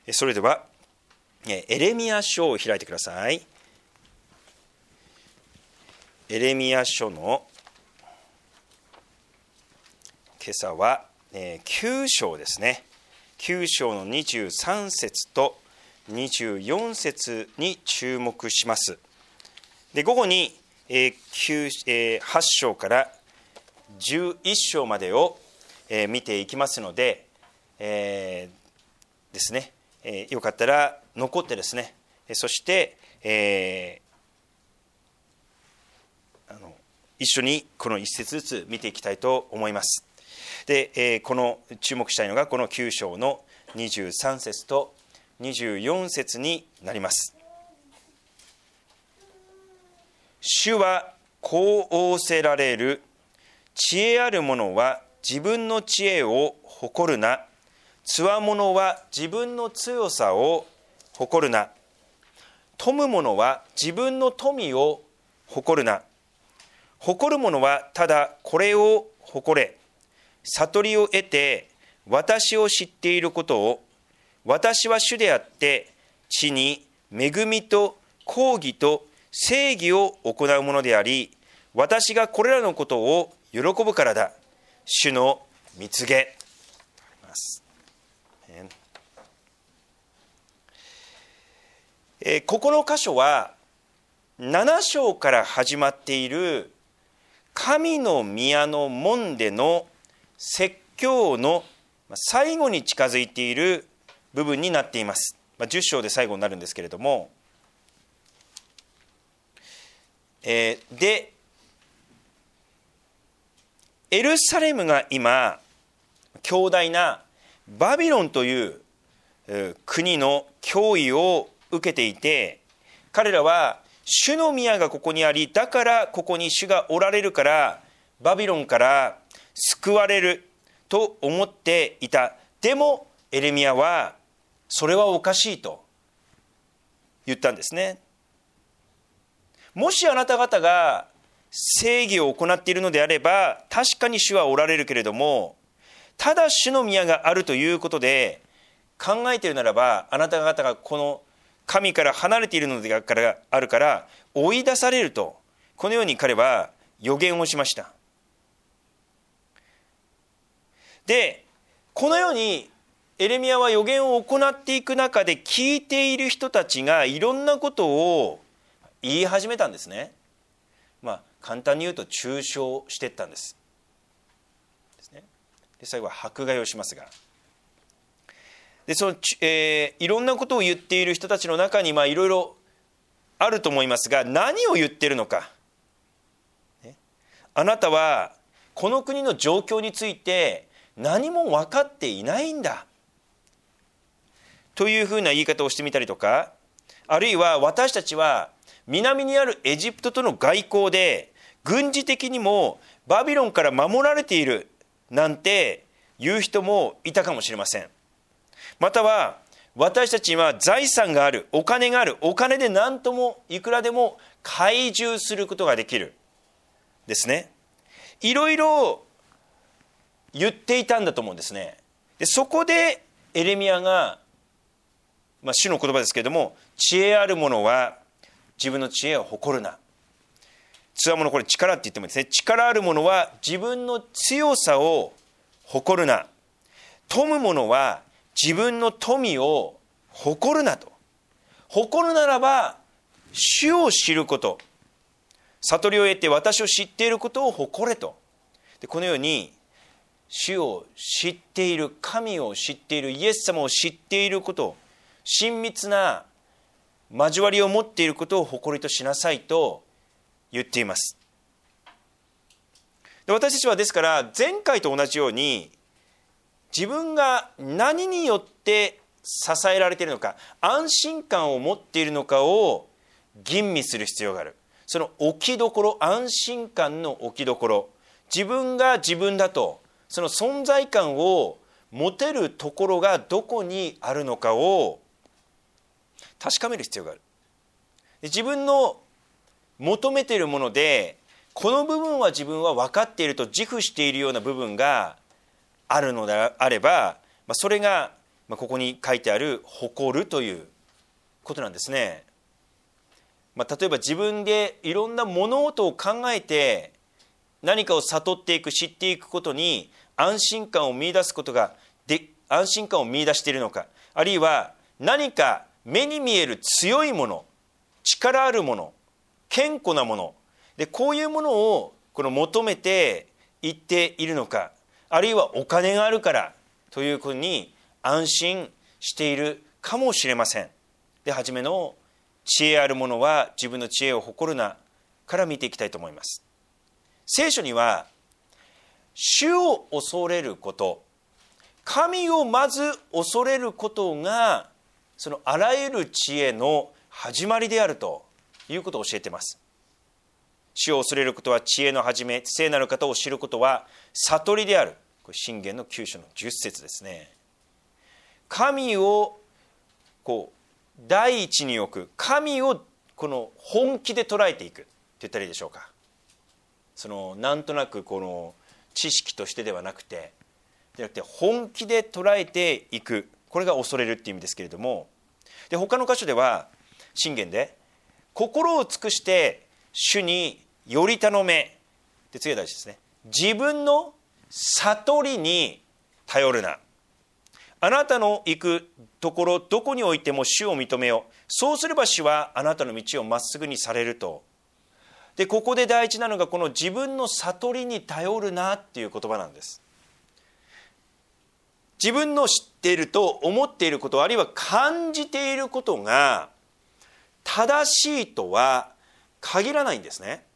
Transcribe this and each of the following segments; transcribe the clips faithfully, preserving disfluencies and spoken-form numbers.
それではエレミヤ書を開いてください。エレミヤ書の今朝はきゅう章ですね。きゅう章のにじゅうさん節とにじゅうよん節に注目します。で、午後にはち章からじゅういち章までを見ていきますので、えー、ですね、えー、よかったら残ってですね、そして、えー、あの一緒にこの一節ずつ見ていきたいと思います。で、えー、この注目したいのがこのきゅう章のにじゅうさん節とにじゅうよん節になります。主はこう仰せられる。知恵ある者は自分の知恵を誇るな。つわものは自分の強さを誇るな。富む者は自分の富を誇るな。誇る者はただこれを誇れ。悟りを得て私を知っていることを、私は主であって地に恵みと公義と正義を行うものであり、私がこれらのことを喜ぶからだ。主の蜜げ。えー、ここの箇所はなな章から始まっている神の宮の門での説教の最後に近づいている部分になっています。まあ、じゅっ章で最後になるんですけれども、えー、でエルサレムが今強大なバビロンという国の脅威を受けていて、彼らは主の宮がここにあり、だからここに主がおられるからバビロンから救われると思っていた。でもエレミヤはそれはおかしいと言ったんですね。もしあなた方が正義を行っているのであれば、確かに主はおられるけれども、ただ主の宮があるということで考えているならば、あなた方がこの神から離れているのであるから追い出されると、このように彼は予言をしました。で、このようにエレミヤは予言を行っていく中で、聞いている人たちがいろんなことを言い始めたんですね。まあ簡単に言うと中傷していったんです。ですね。で、最後は迫害をしますが、でその、えー、いろんなことを言っている人たちの中に、まあいろいろあると思いますが、何を言っているのか、ね、あなたはこの国の状況について何も分かっていないんだというふうな言い方をしてみたりとか、あるいは私たちは南にあるエジプトとの外交で軍事的にもバビロンから守られているなんて言う人もいたかもしれません。または私たちには財産がある、お金がある、お金で何ともいくらでも懐柔することができるですね。いろいろ言っていたんだと思うんですね。でそこでエレミヤが、まあ、主の言葉ですけれども、知恵ある者は自分の知恵を誇るな。つわもの、これ力って言ってもいいですね。力ある者は自分の強さを誇るな。富む者は自分の富を誇るなと。誇るならば主を知ること、悟りを得て私を知っていることを誇れと。でこのように主を知っている、神を知っている、イエス様を知っていること、親密な交わりを持っていることを誇りとしなさいと言っています。で私たちはですから前回と同じように、自分が何によって支えられているのか、安心感を持っているのかを吟味する必要がある。その置きどころ、安心感の置きどころ、自分が自分だとその存在感を持てるところがどこにあるのかを確かめる必要がある。自分の求めているもので、この部分は自分は分かっていると自負しているような部分があるのであれば、それがまあ、ここに書いてある誇るということなんですね。まあ、例えば自分でいろんな物事を考えて何かを悟っていく、知っていくことに安心感を見出すことがで安心感を見出しているのか、あるいは何か目に見える強いもの、力あるもの、堅固なもので、こういうものをこの求めていっているのか、あるいはお金があるからということに安心しているかもしれません。で、初めの知恵あるものは自分の知恵を誇るなから見ていきたいと思います。聖書には主を恐れること、神をまず恐れることがそのあらゆる知恵の始まりであるということを教えています。主を恐れることは知恵の始め、聖なる方を知ることは悟りである。これ箴言のきゅう章のじゅっ節ですね。神をこう第一に置く、神をこの本気で捉えていくって言ったらいいでしょうか。そのなんとなくこの知識としてではなくて、じゃなくて本気で捉えていく、これが恐れるっていう意味ですけれども、で他の箇所では箴言で心を尽くして主により頼めで、次は大事ですね。自分の悟りに頼るな。あなたの行くところどこにおいても主を認めよう。そうすれば主はあなたの道をまっすぐにされると。でここで大事なのがこの自分の悟りに頼るなっていう言葉なんです。自分の知っていると思っていること、あるいは感じていることが正しいとは限らないんですね。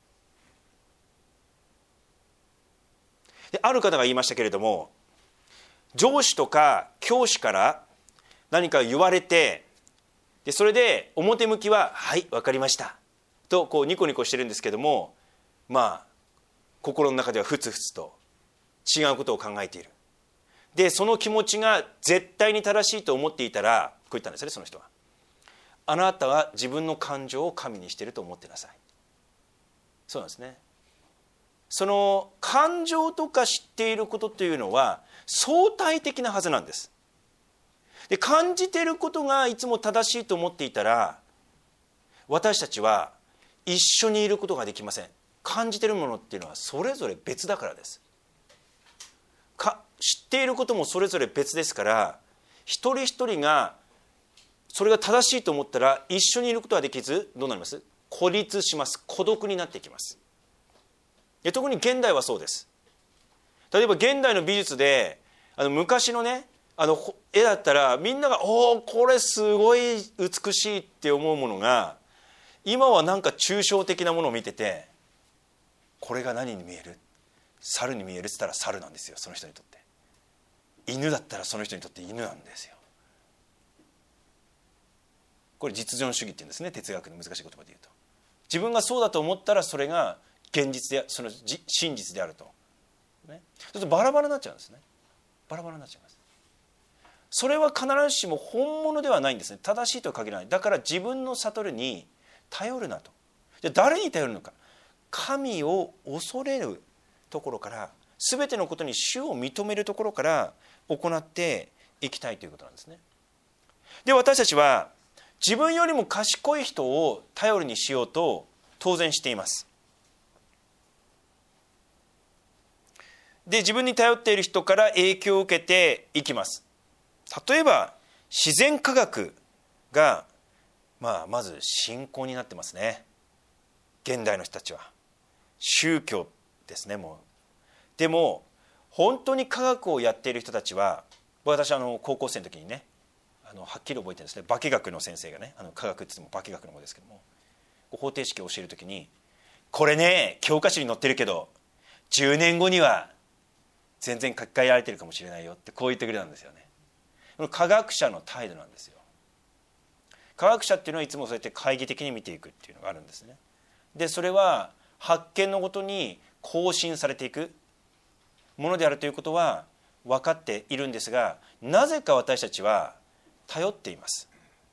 である方が言いましたけれども、上司とか教師から何か言われて、でそれで表向きははい分かりましたとこうニコニコしてるんですけども、まあ心の中ではふつふつと違うことを考えている。でその気持ちが絶対に正しいと思っていたら、こう言ったんですね、その人は。あなたは自分の感情を神にしていると思ってなさい。そうなんですね。その感情とか知っていることというのは相対的なはずなんです。で感じていることがいつも正しいと思っていたら、私たちは一緒にいることができません。感じているものっていうのはそれぞれ別だからです。か知っていることもそれぞれ別ですから、一人一人がそれが正しいと思ったら一緒にいることはできず、どうなります？孤立します。孤独になっていきます。で特に現代はそうです。例えば現代の美術であの昔のねあの絵だったらみんながおおこれすごい美しいって思うものが、今はなんか抽象的なものを見てて、これが何に見える？猿に見えるって言ったら猿なんですよ、その人にとって。犬だったらその人にとって犬なんですよ。これ実存主義って言うんですね、哲学の難しい言葉で言うと。自分がそうだと思ったらそれが現実で、その真実であると、ね、そうするとバラバラになっちゃうんですね。バラバラになっちゃいます。それは必ずしも本物ではないんですね。正しいとは限らない。だから自分の悟りに頼るなと。じゃあ誰に頼るのか。神を恐れるところから、全てのことに主を認めるところから行っていきたいということなんですね。で私たちは自分よりも賢い人を頼りにしようと当然しています。で自分に頼っている人から影響を受けていきます。例えば自然科学が、まあ、まず信仰になってますね、現代の人たちは。宗教ですね。もうでも本当に科学をやっている人たちは、私あの高校生の時にね、あのはっきり覚えてるんですね。化学の先生がね、あの科学って言っても化学の方ですけども、方程式を教える時に、これね教科書に載ってるけどじゅうねんごには全然書き換えられてるかもしれないよって、こう言ってくれたんですよね。科学者の態度なんですよ。科学者っていうのはいつもそうやって懐疑的に見ていくっていうのがあるんですね。でそれは発見のごとに更新されていくものであるということは分かっているんですが、なぜか私たちは頼っています。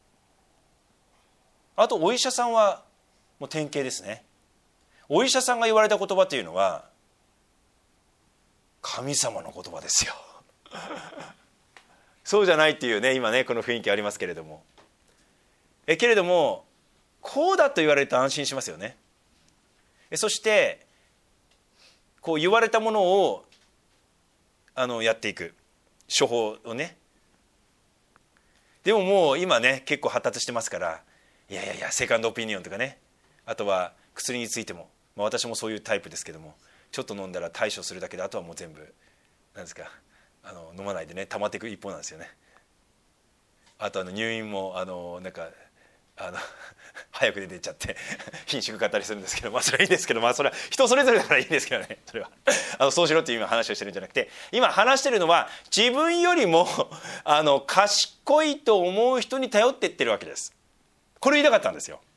あとお医者さんはもう典型ですね。お医者さんが言われた言葉というのは神様の言葉ですよそうじゃないっていうね、今ねこの雰囲気ありますけれども、えけれどもこうだと言われると安心しますよね。えそしてこう言われたものをあのやっていく処方をね。でももう今ね結構発達してますから、いやいやいやセカンドオピニオンとかね、あとは薬についても、まあ、私もそういうタイプですけども、ちょっと飲んだら対処するだけで、あとはもう全部なんですか、あの飲まないでね溜まっていく一方なんですよね。あとあの入院もあのなんかあの早く出てっちゃって貧縮買ったりするんですけど、まあそれはいいんですけど、まあそれは人それぞれだからいいんですけどね、それはあのそうしろっていう今話をしてるんじゃなくて、今話してるのは自分よりもあの賢いと思う人に頼っていってるわけです。これ言いたかったんですよ。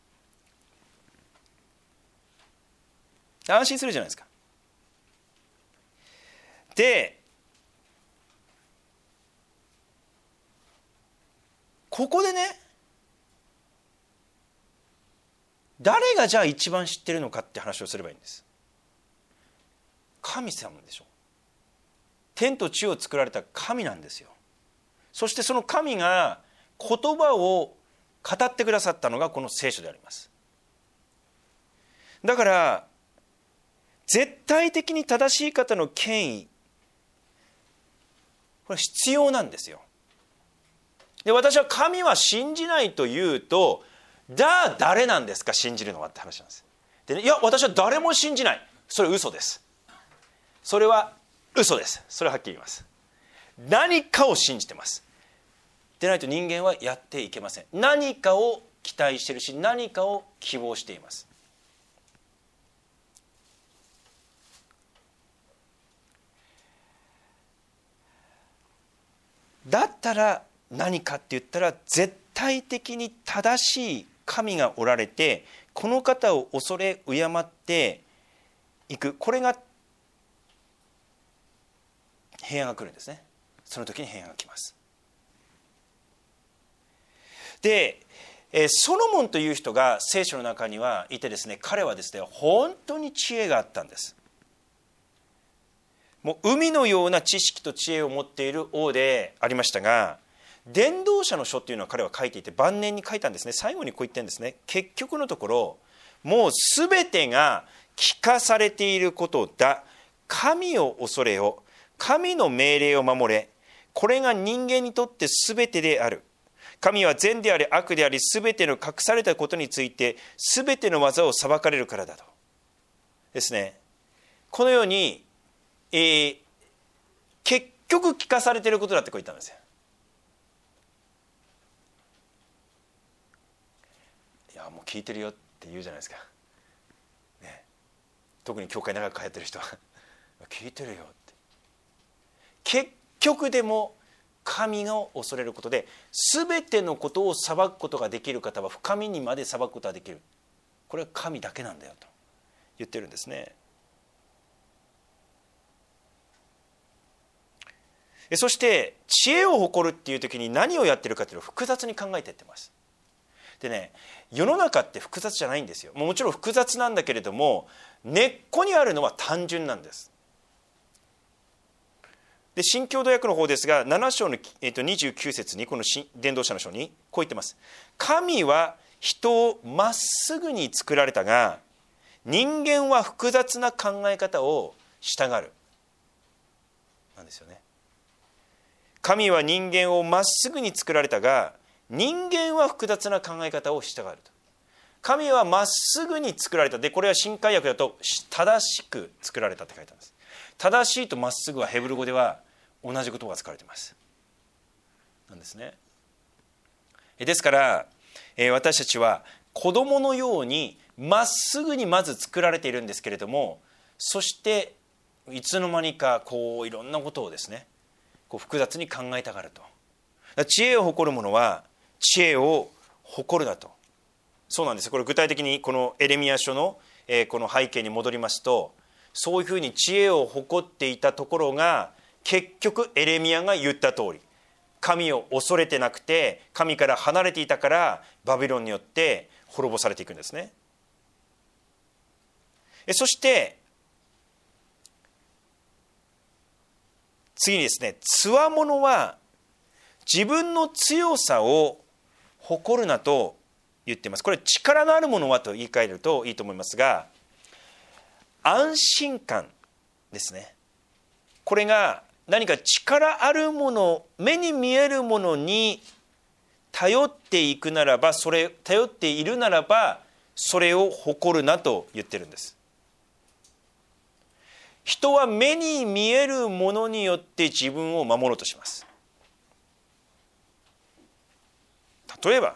安心するじゃないですか。でここでね、誰がじゃあ一番知ってるのかって話をすればいいんです。神様でしょ。天と地を作られた神なんですよ。そしてその神が言葉を語ってくださったのがこの聖書であります。だから絶対的に正しい方の権威、これ必要なんですよ。で私は神は信じないというと、じゃあ誰なんですか信じるのはって話なんです。で、ね、いや私は誰も信じない、それ嘘です。それは嘘です。それははっきり言います。何かを信じてます。でないと人間はやっていけません。何かを期待しているし、何かを希望しています。だったら何かって言ったら、絶対的に正しい神がおられて、この方を恐れ敬っていく、これが平安が来るんですね。その時に平安が来ます。でソロモンという人が聖書の中にはいてですね、彼はですね本当に知恵があったんです。もう海のような知識と知恵を持っている王でありましたが、伝道者の書っていうのは彼は書いていて、晩年に書いたんですね。最後にこう言ってるんですね。結局のところもうすべてが聞かされていることだ、神を恐れよ、神の命令を守れ、これが人間にとってすべてである。神は善であり悪であり、すべての隠されたことについてすべての技を裁かれるからだとですね。このように、えー、結局聞かされていることだってこう言ったんですよ。いやもう聞いてるよって言うじゃないですか、ね、特に教会長く通ってる人は聞いてるよって。結局でも神を恐れることで全てのことを裁くことができる方は深みにまで裁くことができる。これは神だけなんだよと言ってるんですね。そして知恵を誇るっていう時に何をやってるかっていうのを複雑に考えていってます。でね、世の中って複雑じゃないんですよ。もちろん複雑なんだけれども、根っこにあるのは単純なんです。で新共同訳の方ですが、なな章の、えー、とにじゅうきゅう節にこの伝道者の書にこう言ってます。神は人をまっすぐに作られたが、人間は複雑な考え方をしたがるなんですよね。神は人間をまっすぐに作られたが、人間は複雑な考え方をしたがると。神はまっすぐに作られた。でこれは新海訳だと正しく作られたって書いてあるんです。正しいとまっすぐはヘブル語では同じ言葉が使われていますなんですね。ですから私たちは子供のようにまっすぐにまず作られているんですけれども、そしていつの間にかこういろんなことをですねこう複雑に考えたがると。知恵を誇る者は知恵を誇るだと。そうなんです。これ具体的にこのエレミヤ書のこの背景に戻りますと、そういうふうに知恵を誇っていたところが結局エレミヤが言った通り、神を恐れてなくて神から離れていたからバビロンによって滅ぼされていくんですね。そして次にですね、つわものは自分の強さを誇るなと言っています。これ力のあるものはと言い換えるといいと思いますが、安心感ですね。これが何か力あるもの、目に見えるものに頼っていくならば、それ頼っているならばそれを誇るなと言ってるんです。人は目に見えるものによって自分を守ろうとします。例えば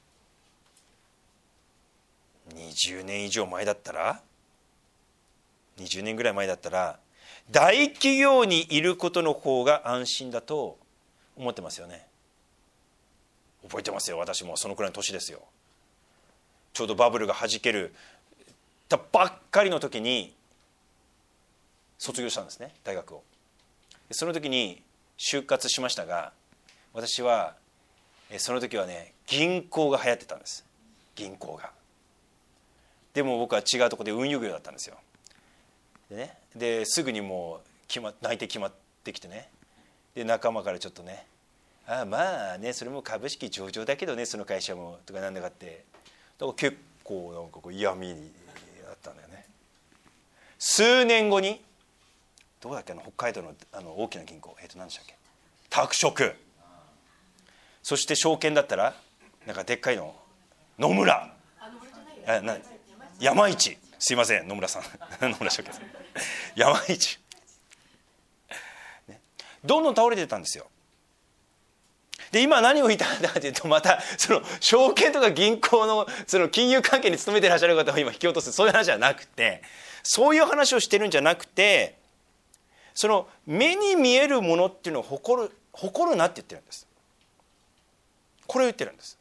にじゅうねん以上前だったらにじゅうねんぐらい前だったら大企業にいることの方が安心だと思ってますよね。覚えてますよ。私もそのくらいの年ですよ。ちょうどバブルがはじけるたばっかりの時に卒業したんですね、大学を。その時に就活しましたが、私はその時はね、銀行が流行ってたんです。銀行が。でも僕は違うところで運輸業だったんですよ。でね、ですぐにもう決ま内定決まってきてね、で仲間からちょっとね、ああまあね、それも株式上場だけどね、その会社もとかなんだかって、だから結構なんかこう嫌味だったんだよね。数年後にどうだっけ、あの北海道 の, あの大きな銀行、えっ、ー、と何でしたっけ、拓殖、そして証券だったらなんかでっかいの野村、あな山一、すいません野村さん野村証券さん山一、ね、どんどん倒れてたんですよ。で今何を言いたいんだかというと、またその証券とか銀行 の, その金融関係に勤めていらっしゃる方を今引き落とす、そういう話じゃなくて、そういう話をしてるんじゃなくて、その目に見えるものっていうのを誇る誇るなって言ってるんです。これを言ってるんです。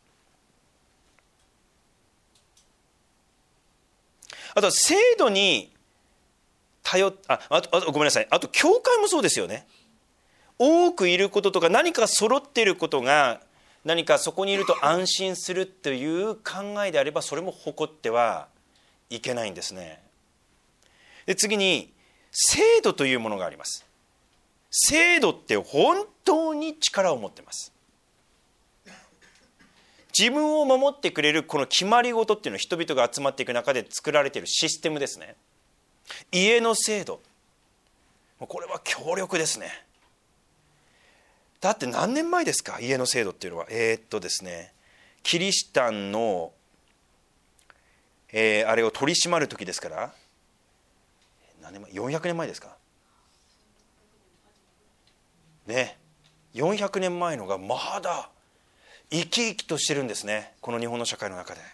あと制度に頼っ あ, あ, とあとごめんなさい、あと教会もそうですよね。多くいることとか何か揃っていることが何かそこにいると安心するという考えであれば、それも誇ってはいけないんですね。で次に制度というものがあります。制度って本当に力を持っています。自分を守ってくれるこの決まり事っていうのは、人々が集まっていく中で作られているシステムですね。家の制度、これは強力ですね。だって何年前ですか、家の制度っていうのは。えー、っとですねキリシタンの、えー、あれを取り締まる時ですから、何年前、よんひゃくねんまえですかね。よんひゃくねんまえのがまだ生き生きとしてるんですね、この日本の社会の中で。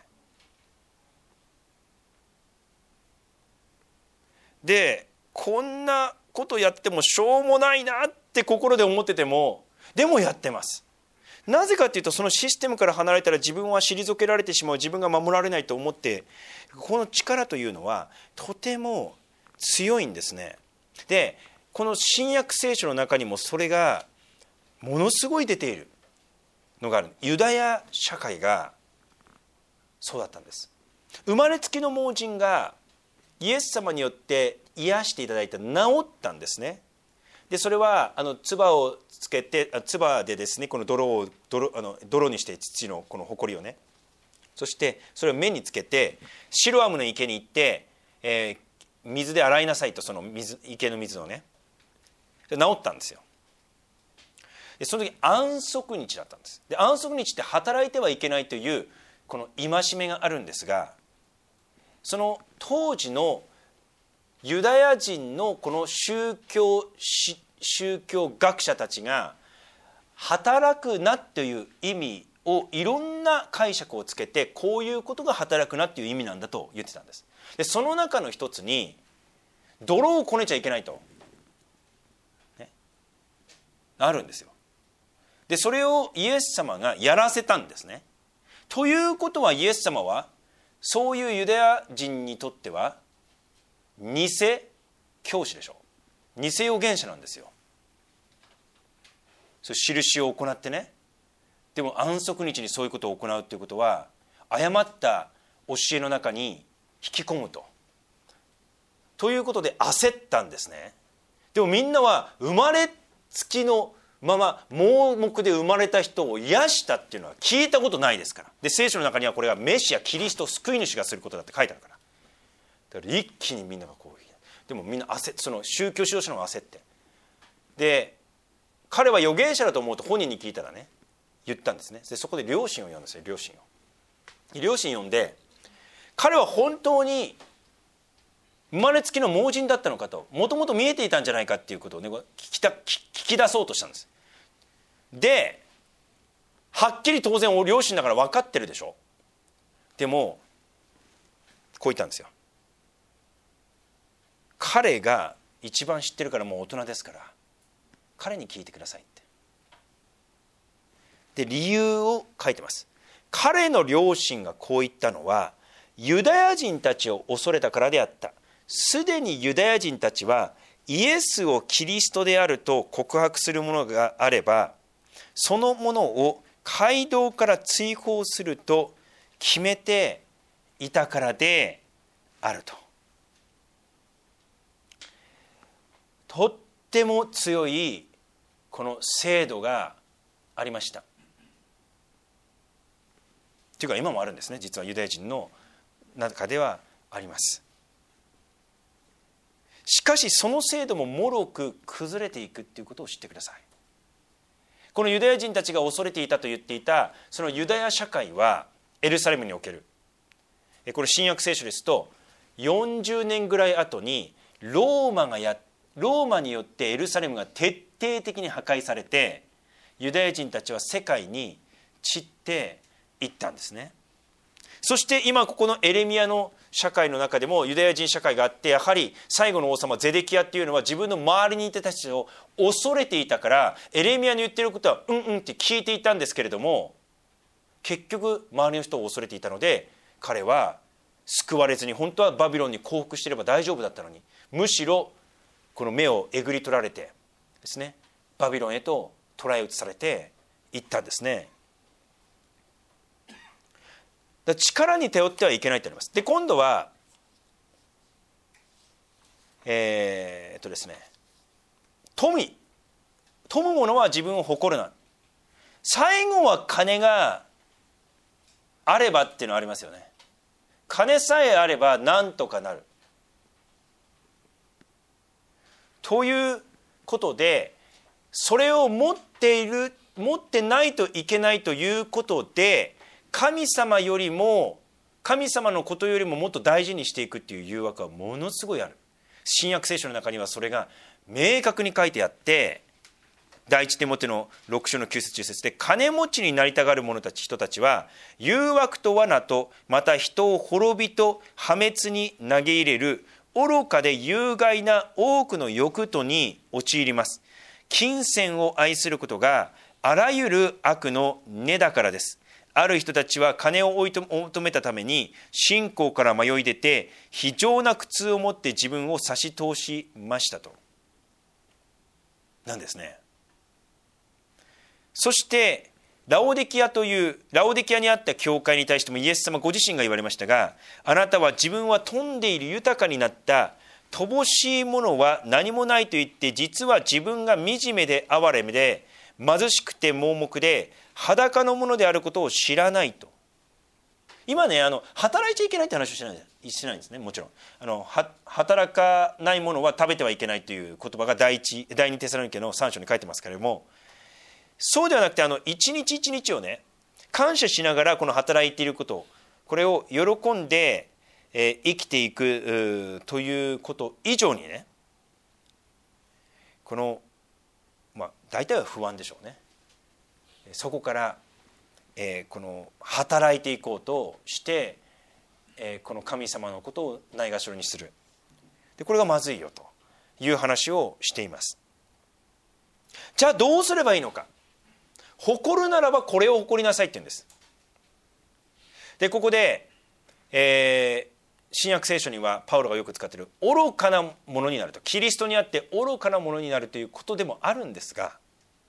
でこんなことやってもしょうもないなって心で思ってても、でもやってます。なぜかというと、そのシステムから離れたら自分は退けられてしまう、自分が守られないと思って、この力というのはとても強いんですね。でこの新約聖書の中にもそれがものすごい出ているのがある。ユダヤ社会がそうだったんです。生まれつきの盲人がイエス様によって癒していただいて治ったんですね。でそれはあの唾をつけて、唾でですね、この泥を 泥, あの泥にして、土のこの埃をね、そしてそれを目につけてシロアムの池に行って、えー、水で洗いなさいと、その水池の水をね、で治ったんですよ。でその時安息日だったんです。で安息日って働いてはいけないというこの戒めがあるんですが、その当時のユダヤ人のこの宗教宗教学者たちが働くなという意味をいろんな解釈をつけて、こういうことが働くなという意味なんだと言ってたんです。でその中の一つに泥をこねちゃいけないと、ね、あるんですよ。でそれをイエス様がやらせたんですね。ということは、イエス様はそういうユダヤ人にとっては偽教師でしょう。偽預言者なんですよ。そう印を行ってね。でも安息日にそういうことを行うということは、誤った教えの中に引き込むと。ということで焦ったんですね。でもみんなは生まれつきのまま盲目で生まれた人を癒したっていうのは聞いたことないですから。で聖書の中にはこれはメシアキリスト救い主がすることだって書いてあるから。だから一気にみんながこうでもみんな焦その宗教指導者の方が焦って、で彼は預言者だと思うと本人に聞いたらね言ったんですね。でそこで両親を呼んだんですよ。両親を両親呼んで、彼は本当に生まれつきの盲人だったのかと、もともと見えていたんじゃないかっていうことをね聞きた聞き出そうとしたんです。ではっきり当然両親だから分かってるでしょ。でもこう言ったんですよ。彼が一番知ってるから、もう大人ですから彼に聞いてくださいって。で理由を書いてます。彼の両親がこう言ったのは、ユダヤ人たちを恐れたからであった。すでにユダヤ人たちはイエスをキリストであると告白するものがあれば、そのものを街道から追放すると決めていたからであると。とっても強いこの制度がありました。というか今もあるんですね。実はユダヤ人の中ではあります。しかしその制度ももろく崩れていくということを知ってください。このユダヤ人たちが恐れていたと言っていたそのユダヤ社会はエルサレムにおける、これ新約聖書ですとよんじゅうねんぐらい後にローマがやってローマによってエルサレムが徹底的に破壊されて、ユダヤ人たちは世界に散っていったんですね。そして今ここのエレミヤの社会の中でもユダヤ人社会があって、やはり最後の王様ゼデキヤっていうのは自分の周りにいた人たちを恐れていたから、エレミヤの言ってることはうんうんって聞いていたんですけれども、結局周りの人を恐れていたので彼は救われずに、本当はバビロンに降伏していれば大丈夫だったのに、むしろこの目をえぐり取られてですね、バビロンへと捕らえ移されていったんですね。だ力に頼ってはいけないとあります。で今度はえー、っとですね富富むものは自分を誇るな。最後は金があればっていうのはありますよね。金さえあればなんとかなるということで、それを持っている持ってないといけないということで、神様よりも神様のことよりももっと大事にしていくっていう誘惑はものすごいある。新約聖書の中にはそれが明確に書いてあって、第一テモテのろく章のきゅう節じゅう節で、金持ちになりたがる者たち人たちは誘惑と罠と、また人を滅びと破滅に投げ入れる愚かで有害な多くの欲とに陥ります。金銭を愛することがあらゆる悪の根だからです。ある人たちは金を追い求めたために信仰から迷い出て、非常な苦痛を持って自分を差し通しましたと。なんですね。そしてラオデキアというラオデキアにあった教会に対してもイエス様ご自身が言われましたが、あなたは自分は富んでいる豊かになった乏しいものは何もないと言って、実は自分が惨めで哀れみで貧しくて盲目で裸のものであることを知らないと。今ね、あの働いちゃいけないって話をしてないしてないんですね。もちろんあのは働かないものは食べてはいけないという言葉が第一第二テサロニケのさん章に書いてますけれども、そうではなくて、あの一日一日をね感謝しながらこの働いていること、これを喜んで、えー、生きていくということ以上にね、このまあ大体は不安でしょうね。そこから、えー、この働いていこうとして、えー、この神様のことをないがしろにする。でこれがまずいよという話をしています。じゃあどうすればいいのか。誇るならばこれを誇りなさいって言うんです。でここで、えー、新約聖書にはパウロがよく使っている愚かなものになると、キリストにあって愚かなものになるということでもあるんですが、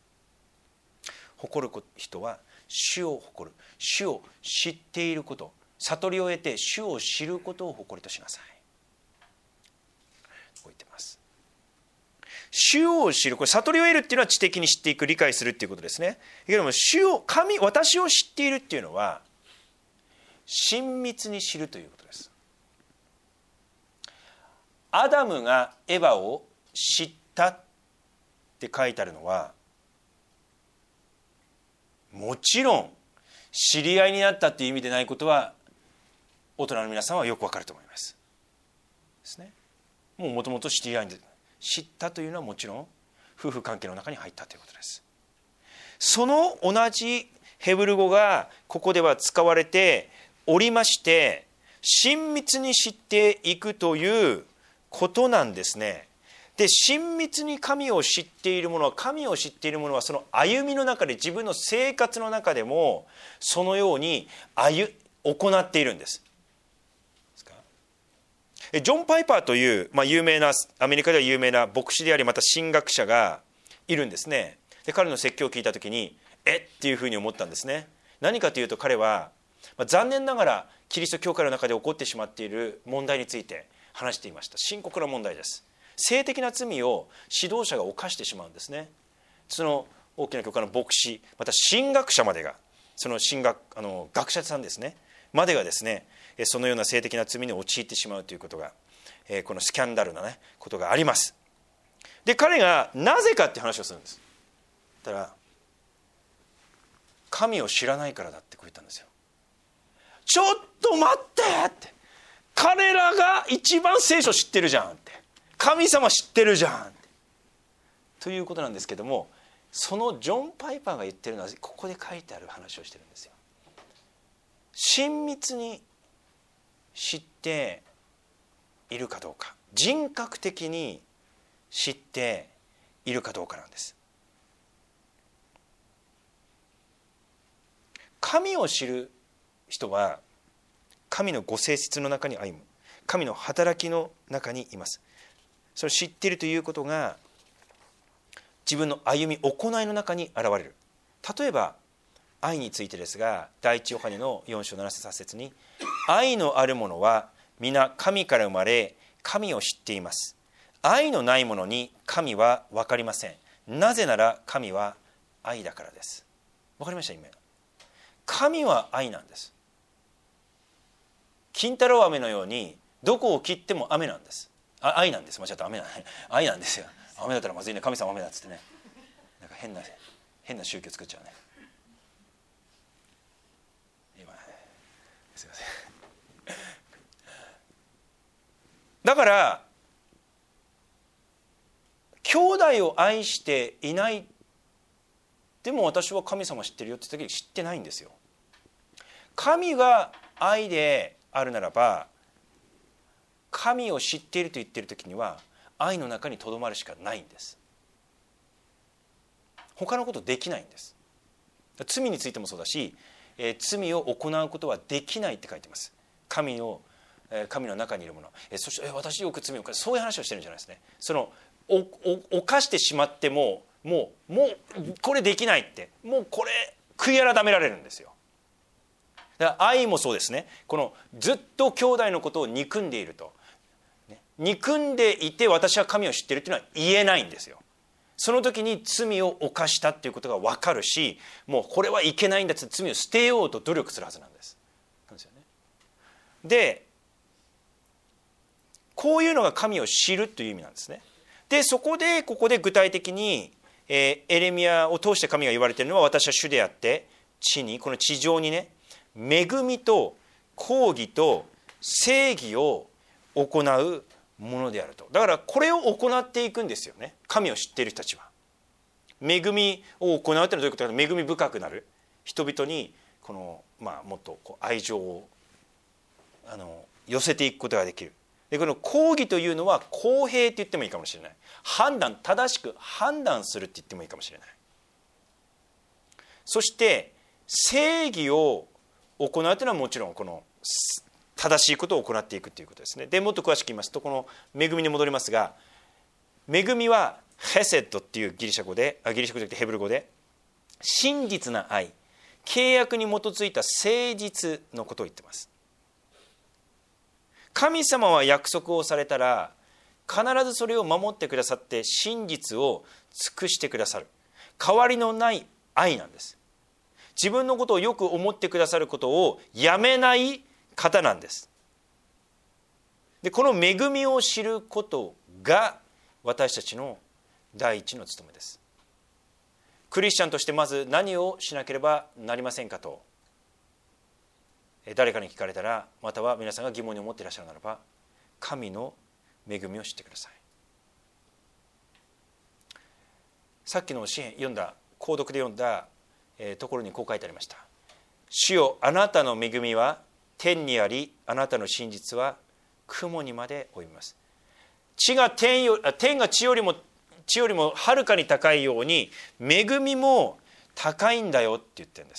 誇る人は主を誇る、主を知っていること、悟りを得て主を知ることを誇りとしなさい。こう言ってます。 主を知る、これ悟りを得るっていうのは知的に知っていく、理解するっていうことですね。けれども主を、神、私を知っているっていうのは親密に知るということです。アダムがエバを知ったって書いてあるのは、もちろん知り合いになったっていう意味でないことは大人の皆さんはよくわかると思いますですね。もうもともと知り合いに知ったというのはもちろん夫婦関係の中に入ったということです。その同じヘブル語がここでは使われておりまして、親密に知っていくということなんですね。で、親密に神を知っている者は、神を知っている者はその歩みの中で、自分の生活の中でもそのように歩行っているんです。ジョン・パイパーという、まあ、有名な、アメリカでは有名な牧師であり、また神学者がいるんですね。で、彼の説教を聞いたときに、えっていうふうに思ったんですね。何かというと、彼は、まあ、残念ながらキリスト教会の中で起こってしまっている問題について話していました。深刻な問題です。性的な罪を指導者が犯してしまうんですね。その大きな教会の牧師、また神学者までが、その神学あの学者さんですねまでがですね、そのような性的な罪に陥ってしまうということが、このスキャンダルな、ね、ことがあります。で、彼がなぜかっていう話をするんです。だから神を知らないからだってこう言ったんですよ。ちょっと待ってって、彼らが一番聖書知ってるじゃんって、神様知ってるじゃんってということなんですけども、そのジョン・パイパーが言ってるのはここで書いてある話をしてるんですよ。親密に知っているかどうか、人格的に知っているかどうかなんです。神を知る人は神のご性質の中に歩む、神の働きの中にいます。それを知っているということが自分の歩み、行いの中に現れる。例えば愛についてですが、第一ヨハネのよん章なな節はち節に、愛のある者は皆神から生まれ神を知っています。愛のない者に神は分かりません。なぜなら神は愛だからです。分かりました？今神は愛なんです。金太郎飴のようにどこを切っても雨なんです。あ、愛なんです。間違った、雨なん愛なんですよ。雨だったらまずいね、神様雨だっつってね、なんか変な変な宗教作っちゃうね。今すいません。だから兄弟を愛していない、でも私は神様知ってるよって言った時に知ってないんですよ。神が愛であるならば、神を知っていると言っている時には愛の中にとどまるしかないんです。他のことできないんです。罪についてもそうだし、えー、罪を行うことはできないって書いてます。神を、えー、神の中にいるもの、えー、そして、えー、私よく罪を犯す、そういう話をしてるんじゃないですね。そのおお犯してしまってももうもうこれできないって、もうこれ悔い改められるんですよ。だから愛もそうですね。このずっと兄弟のことを憎んでいると、ね、憎んでいて私は神を知っているっていうのは言えないんですよ。その時に罪を犯したっていうことが分かるし、もうこれはいけないんだって罪を捨てようと努力するはずなんです。なんですよね。で、こういうのが神を知るという意味なんですね。で、そこでここで具体的に、えー、エレミヤを通して神が言われているのは、私は主であって地に、この地上にね、恵みと公義と正義を行うものであると。だからこれを行っていくんですよね、神を知っている人たちは。恵みを行うというのはどういうことか、恵み深くなる、人々にこの、まあ、もっとこう愛情をあの寄せていくことができる。で、この公義というのは公平って言ってもいいかもしれない。判断、正しく判断するって言ってもいいかもしれない。そして正義を行うというのはもちろんこの正しいことを行っていくということですね。で、もっと詳しく言いますと、この恵みに戻りますが、恵みはヘセッドっていうギリシャ語で、あギリシャ語じゃなくてヘブル語で、真実な愛、契約に基づいた誠実のことを言ってます。神様は約束をされたら必ずそれを守ってくださって真実を尽くしてくださる変わりのない愛なんです。自分のことをよく思ってくださることをやめない方なんです。でこの恵みを知ることが私たちの第一の務めです。クリスチャンとしてまず何をしなければなりませんかと誰かに聞かれたら、または皆さんが疑問に思っていらっしゃるならば、神の恵みを知ってください。さっきの詩篇読んだ購読で読んだところにこう書いてありました。主よ、あなたの恵みは天にあり、あなたの真実は雲にまで及びます。地が天よ天が地よりも地よりもはるかに高いように恵みも高いんだよって言ってるんです。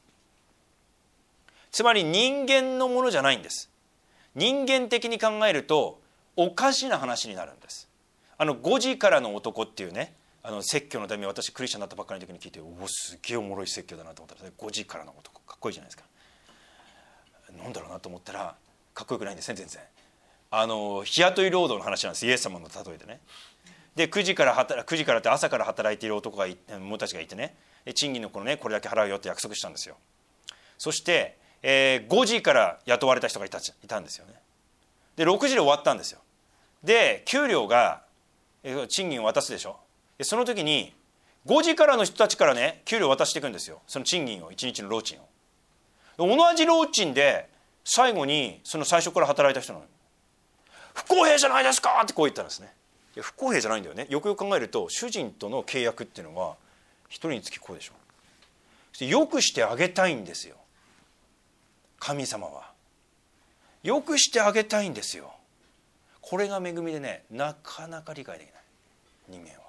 つまり人間のものじゃないんです。人間的に考えるとおかしな話になるんです。あのごじからの男っていうね、あの説教のために私クリスチャンになったばっかりの時に聞いて、おおすげえおもろい説教だなと思ったら、ごじからの男かっこいいじゃないですか。なんだろうなと思ったらかっこよくないんですね。全然あの日雇い労働の話なんです。イエス様の例えでね。でくじから働くじからって朝から働いている男がい者たちがいてね、賃金のこのねこれだけ払うよって約束したんですよ。そしてえー、ごじから雇われた人がいた、いたんですよね。でろくじで終わったんですよ。で給料が、えー、賃金を渡すでしょ。でその時にごじからの人たちからね給料を渡していくんですよ。その賃金をいちにちの労賃を。同じ労賃で最後にその最初から働いた人なの。不公平じゃないですかってこう言ったんですね。いや不公平じゃないんだよね。よくよく考えると主人との契約っていうのは一人につきこうでしょ。そしてよくしてあげたいんですよ。神様はよくしてあげたいんですよ。これが恵みでね、なかなか理解できない。人間は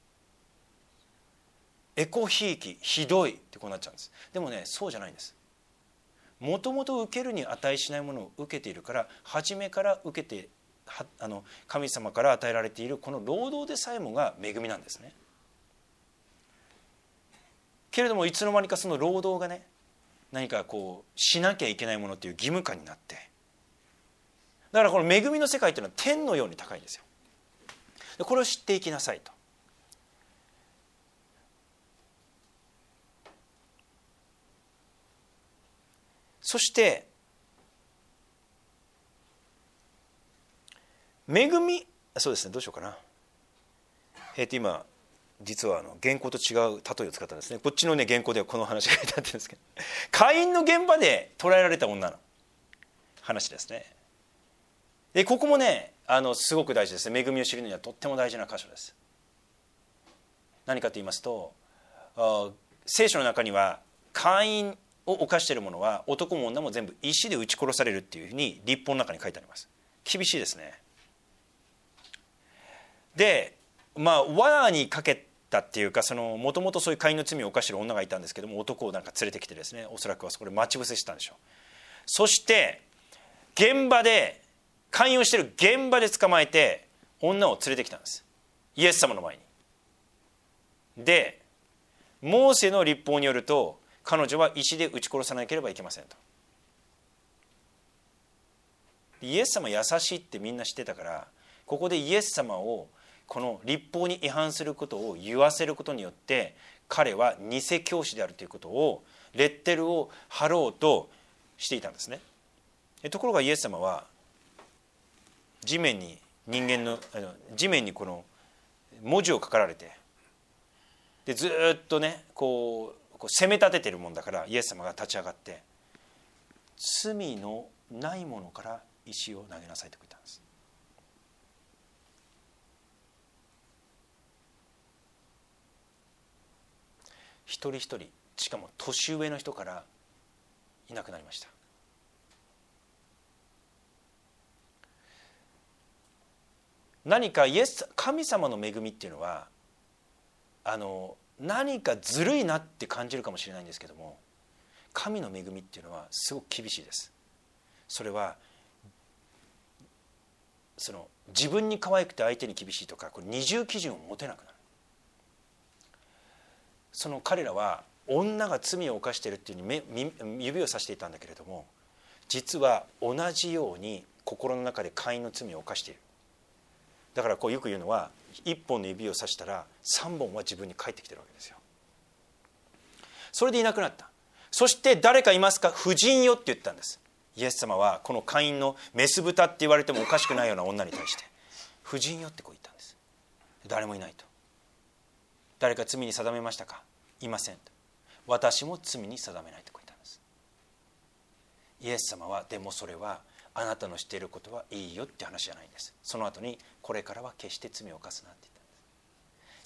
エコひいきひどいってこうなっちゃうんです。でもねそうじゃないんです。もともと受けるに値しないものを受けているから、初めから受けてあの神様から与えられているこの労働でさえもが恵みなんですね。けれどもいつの間にかその労働がね、何かこうしなきゃいけないものっていう義務感になって、だからこの恵みの世界っていうのは天のように高いんですよ。これを知っていきなさいと。そして恵み、そうですね、どうしようかな。えっと今実はあの原稿と違う例えを使ったんですね。こっちのね原稿ではこの話が書いてあってるんですけど、カインの現場で捕らえられた女の話ですね。でここもねあのすごく大事ですね。恵みを知るにはとっても大事な箇所です。何かと言いますと、聖書の中にはカインを犯している者は男も女も全部石で撃ち殺されるっていうふうに律法の中に書いてあります。厳しいですね。でまあ罠にかけたっていうか、もともとそういうカインの罪を犯している女がいたんですけども、男をなんか連れてきてですね、おそらくはそこで待ち伏せしたんでしょう。そして現場でカインをしている現場で捕まえて女を連れてきたんです、イエス様の前に。でモーセの律法によると彼女は石で撃ち殺さなければいけませんと。イエス様優しいってみんな知ってたから、ここでイエス様をこの律法に違反することを言わせることによって彼は偽教師であるということをレッテルを貼ろうとしていたんですね。ところがイエス様は地面に人間の地面にこの文字を書かられて、でずっとねこう、こう責め立てているもんだから、イエス様が立ち上がって罪のないものから石を投げなさいと言ったんです。一人一人、しかも年上の人からいなくなりました。何かイエス神様の恵みっていうのはあの何かずるいなって感じるかもしれないんですけども、神の恵みっていうのはすごく厳しいです。それはその自分に可愛くて相手に厳しいとか、これ二重基準を持てなくなる。その彼らは女が罪を犯しているっていうふうに指をさしていたんだけれども、実は同じように心の中でカインの罪を犯している。 だからこうよく言うのは、一本の指を指したら三本は自分に返ってきてるわけですよ。それでいなくなった。そして誰かいますか、婦人よって言ったんです。イエス様はこの会員のメス豚って言われてもおかしくないような女に対して婦人よってこう言ったんです。誰もいないと。誰か罪に定めましたか、いませんと。私も罪に定めないとこう言ったんです。イエス様はでもそれはあなたのしていることはいいよって話じゃないんです。その後にこれからは決して罪を犯すなって言ったんです。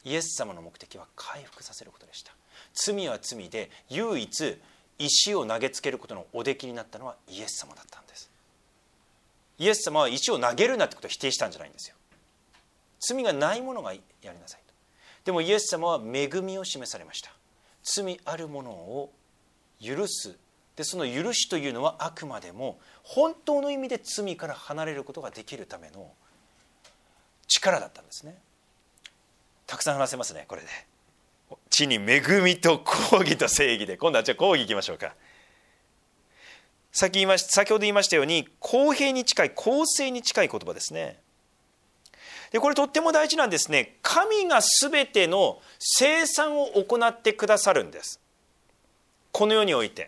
イエス様の目的は回復させることでした。罪は罪で唯一石を投げつけることのおできになったのはイエス様だったんです。イエス様は石を投げるなってことを否定したんじゃないんですよ。罪がないものがやりなさいと。でもイエス様は恵みを示されました。罪あるものを許す。でその許しというのはあくまでも本当の意味で罪から離れることができるための力だったんですね。たくさん話せますねこれで。地に恵みと公義と正義で、今度はじゃあ公義いきましょうか。先言いまし先ほど言いましたように公平に近い、公正に近い言葉ですね。でこれとっても大事なんですね。神がすべての生産を行ってくださるんです、この世において。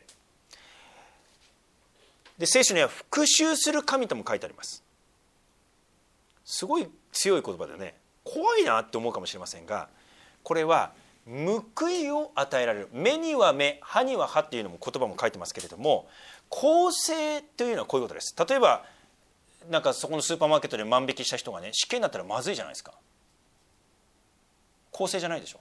で聖書には復讐する神とも書いてあります。すごい強い言葉でね、怖いなって思うかもしれませんが、これは報いを与えられる。目には目、歯には歯っていうのも言葉も書いてますけれども、公正というのはこういうことです。例えばなんかそこのスーパーマーケットで万引きした人がね、死刑になったらまずいじゃないですか。公正じゃないでしょ。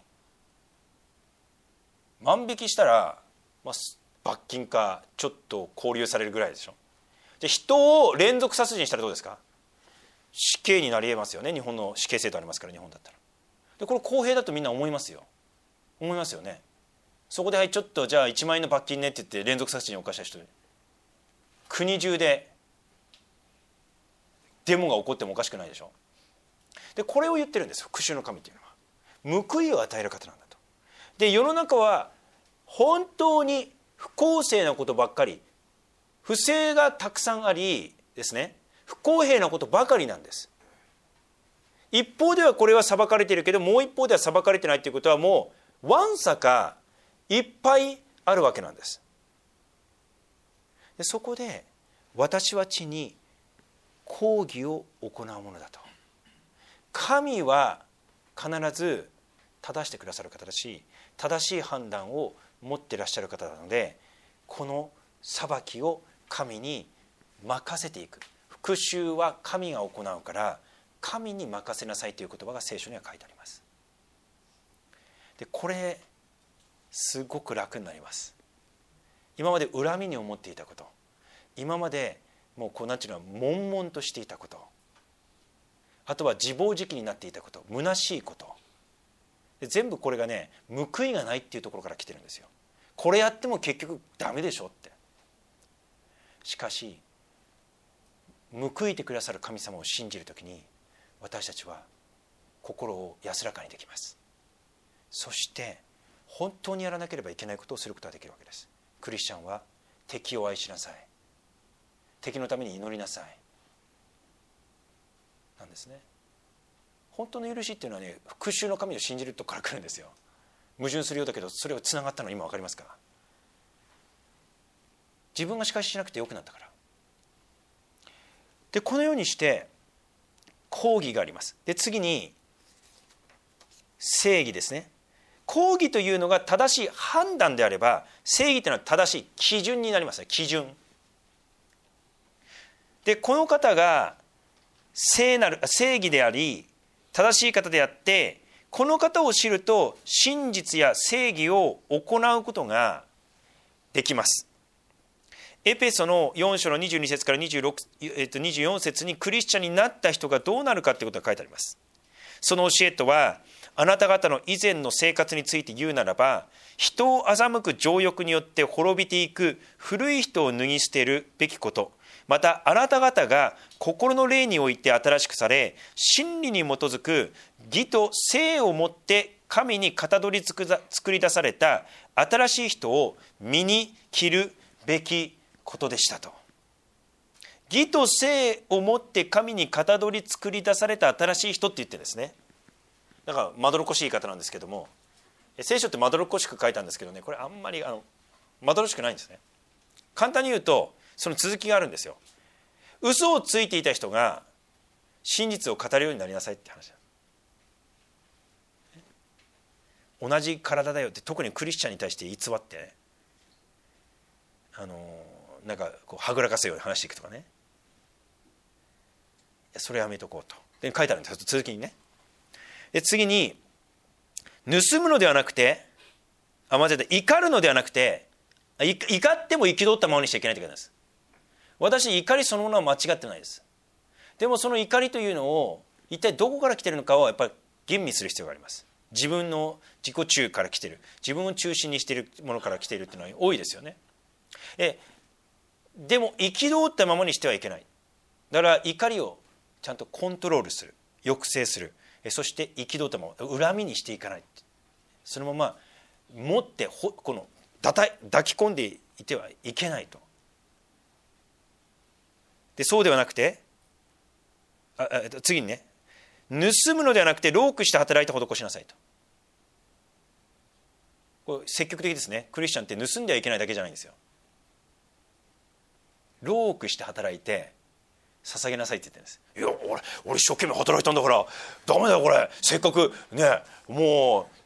万引きしたら、まあ、罰金かちょっと拘留されるぐらいでしょ。で人を連続殺人したらどうですか。死刑になり得ますよね。日本の死刑制度ありますから、日本だったら。でこれ公平だとみんな思いますよ。思いますよね。そこで、はい、ちょっとじゃあいちまん円の罰金ねって言って連続殺人を犯した人、国中でデモが起こってもおかしくないでしょ。でこれを言ってるんです。復讐の神というのは報いを与える方なんだと。で世の中は本当に不公正なことばっかり、不正がたくさんありですね、不公平なことばかりなんです。一方ではこれは裁かれているけど、もう一方では裁かれてないということはもうわんさかいっぱいあるわけなんです。でそこで私は地に公義を行うものだと。神は必ず正してくださる方だし、正しい判断を持っていらっしゃる方なので、この裁きを神に任せていく。復讐は神が行うから神に任せなさいという言葉が聖書には書いてあります。でこれすごく楽になります。今まで恨みに思っていたこと、今までもうこうなんていうのは悶々としていたこと、あとは自暴自棄になっていたこと、虚しいこと、で全部これがね、報いがないっていうところから来てるんですよ。これやっても結局ダメでしょって。しかし報いてくださる神様を信じるときに、私たちは心を安らかにできます。そして本当にやらなければいけないことをすることができるわけです。クリスチャンは敵を愛しなさい、敵のために祈りなさいなんですね。本当の許しっていうのはね、復讐の神を信じるとこから来るんですよ。矛盾するようだけど、それをつながったの今分かりますか。自分が仕返ししなくてよくなったから。でこのようにして公義があります。で次に正義ですね。公義というのが正しい判断であれば、正義というのは正しい基準になりますね。基準で、この方が聖なる正義であり正しい方であって、この方を知ると真実や正義を行うことができます。エペソのよん章のにじゅうに節からにじゅうろく、えっと、にじゅうよん節にクリスチャンになった人がどうなるかということが書いてあります。その教えとは、あなた方の以前の生活について言うならば、人を欺く情欲によって滅びていく古い人を脱ぎ捨てるべきこと、またあなた方が心の霊において新しくされ、真理に基づく義と聖をもって神にかたどり作り出された新しい人を身に着るべきことでしたと。 義と聖をもって神にかたどり作り出された新しい人って言ってですね、だからまどろっこしい言い方なんですけども、聖書ってまどろっこしく書いたんですけどね、これあんまりあのまどろっこしくないんですね。簡単に言うとその続きがあるんですよ。嘘をついていた人が真実を語るようになりなさいって話だ。同じ体だよって、特にクリスチャンに対して偽って、ね、あのなんかこうはぐらかすように話していくとかね、それやめとこうとで書いてあるんです。続きにね。で次に、盗むのではなくて、あ間違えた怒るのではなくて、怒っても憤ったままにしちゃいけないということです。私怒りそのものは間違ってないです。でもその怒りというのを一体どこから来ているのかをやっぱり吟味する必要があります。自分の自己中から来ている、自分を中心にしているものから来ているというのは多いですよね。えでも憤ったままにしてはいけない。だから怒りをちゃんとコントロールする、抑制する、そして憤ったまま恨みにしていかない、そのまま持ってほこの抱き込んでいてはいけないと。でそうではなくて、ああ次にね、盗むのではなくて労苦して働いて施しなさいと。これ積極的ですね。クリスチャンって盗んではいけないだけじゃないんですよ。労苦して働いて捧げなさいって言ってるんです。いや俺俺一生懸命働いたんだからダメだよこれ、せっかくねもう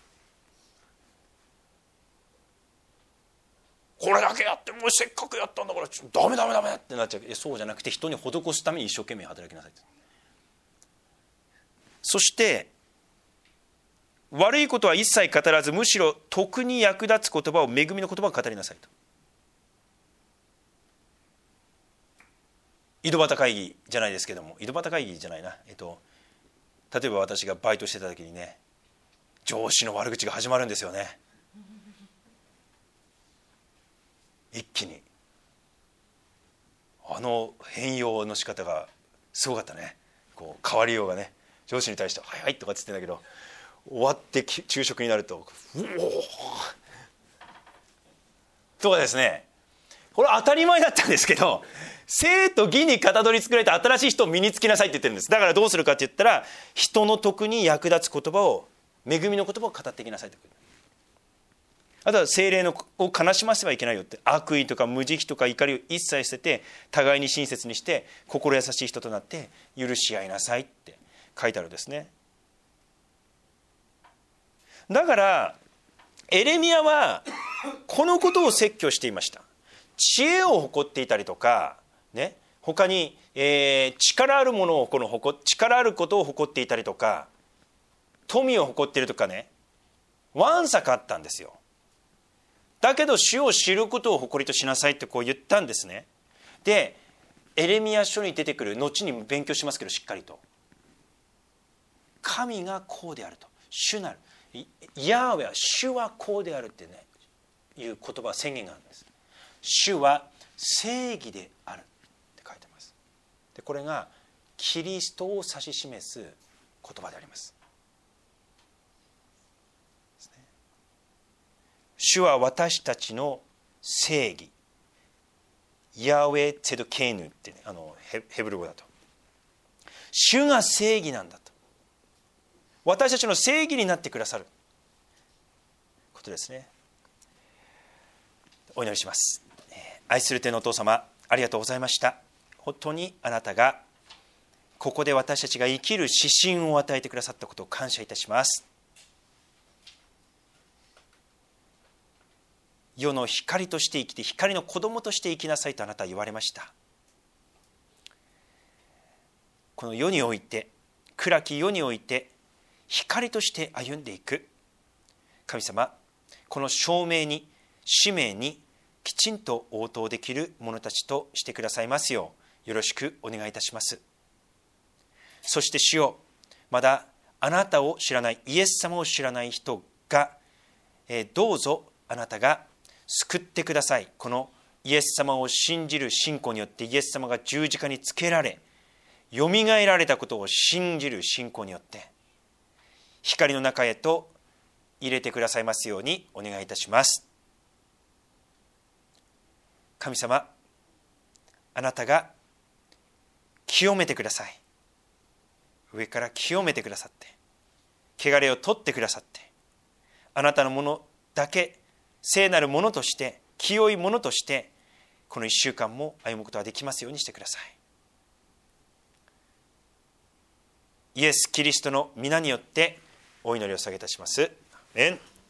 これだけやってもうせっかくやったんだからダメダメダメってなっちゃう。そうじゃなくて、人に施すために一生懸命働きなさいって。そして悪いことは一切語らず、むしろ徳に役立つ言葉を、恵みの言葉を語りなさいと。井戸端会議じゃないですけども、井戸端会議じゃないな、えっと、例えば私がバイトしてた時にね、上司の悪口が始まるんですよね。一気にあの変容の仕方がすごかったね。こう変わりようがね、上司に対して「はいはい」とかって言ってんだけど、終わって昼食になると「うおー」とかですね。これ当たり前だったんですけど、聖と義にかたどり作られた新しい人を身につけなさいって言ってるんです。だからどうするかって言ったら、人の徳に役立つ言葉を、恵みの言葉を語っていきなさいって。あとは聖霊のを悲しませばいけないよって。悪意とか無慈悲とか怒りを一切捨てて、互いに親切にして心優しい人となって許し合いなさいって書いてあるんですね。だからエレミヤはこのことを説教していました。知恵を誇っていたりとか、ね、他に、えー、力あるものをこの誇力あることを誇っていたりとか、富を誇っているとかね、わんさかあったんですよ。だけど主を知ることを誇りとしなさいってこう言ったんですね。でエレミヤ書に出てくる、後に勉強しますけどしっかりと、神がこうであると、主なるヤーウェは主はこうであるってねいう言葉、宣言があるんです。主は正義であるって書いてます。でこれがキリストを指し示す言葉であります。主は私たちの正義、ヤーウェツェドケーヌって、ね、あの ヘ, ヘブル語だと、主が正義なんだと、私たちの正義になってくださることですね。お祈りします。愛する天のお父様、ありがとうございました。本当にあなたがここで私たちが生きる指針を与えてくださったことを感謝いたします。世の光として生きて、光の子供として生きなさいとあなたは言われました。この世において、暗き世において光として歩んでいく神様、この証明に、使命にきちんと応答できる者たちとしてくださいますようよろしくお願いいたします。そして主よ、まだあなたを知らない、イエス様を知らない人が、えー、どうぞあなたが救ってください。このイエス様を信じる信仰によって、イエス様が十字架につけられよみがえられたことを信じる信仰によって光の中へと入れてくださいますようにお願いいたします。神様、あなたが清めてください。上から清めてくださって、汚れを取ってくださって、あなたのものだけ聖なるものとして、清いものとしてこの一週間も歩むことができますようにしてください。イエス・キリストの皆によってお祈りを下げいたします。アメン。